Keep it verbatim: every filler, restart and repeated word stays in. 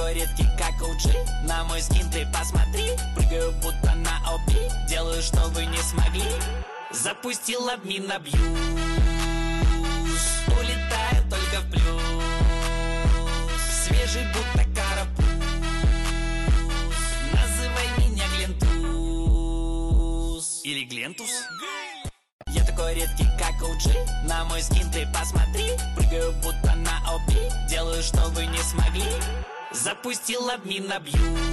такой редкий, как о джи. На мой скин ты посмотри. Прыгаю будто на оби. Делаю, что вы не смогли. Запустил админ абьюз. Улетаю только в плюс. Свежий будто карапуз. Называй меня Глентус. Или Глентус. Я такой редкий, как о джи. На мой скин ты посмотри. Прыгаю будто на оби. Делаю, что вы не смогли. Запустил админ абьюз.